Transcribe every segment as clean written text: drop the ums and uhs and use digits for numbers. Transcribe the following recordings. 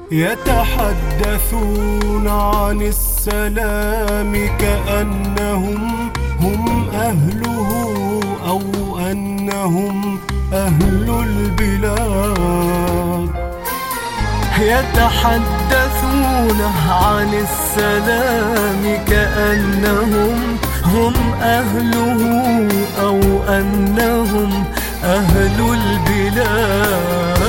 يتحدثون عن السلام كأنهم هم أهله أو أنهم أهل البلاد. يتحدثون عن السلام كأنهم هم أهله أو أنهم أهل البلاد.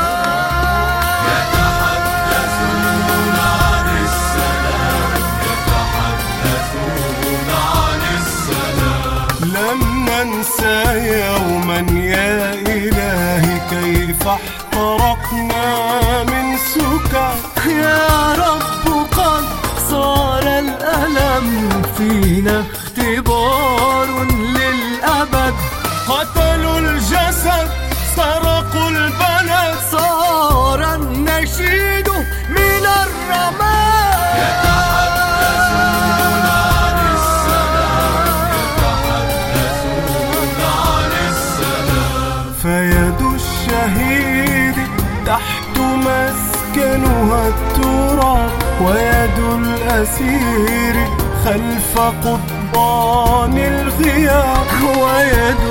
يتحدثون عن السلام، يتحدثون عن السلام. لم ننسى يوما يا إلهي كيف احترقنا من سكر. يا رب قد صار الألم فينا اختبار للأبد. قتلوا الجسد سرقوا البلد، صار النشيد من الرماد. يتحدثون عن السلام، يتحدثون عن السلام. فيد الشهيد تحت مسكنها التراب، ويد الأسير خلف قضبان الغياب، ويد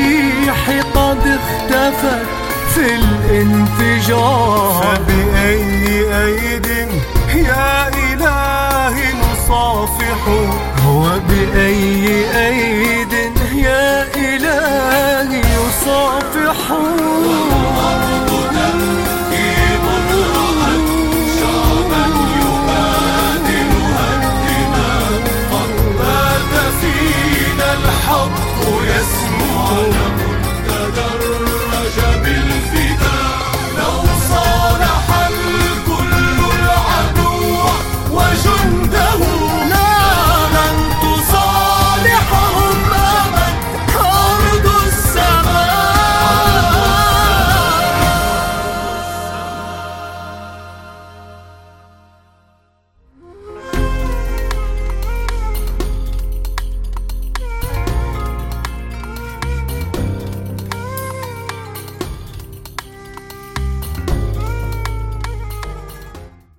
الجريح قد اختفت في الانفجار. فبأي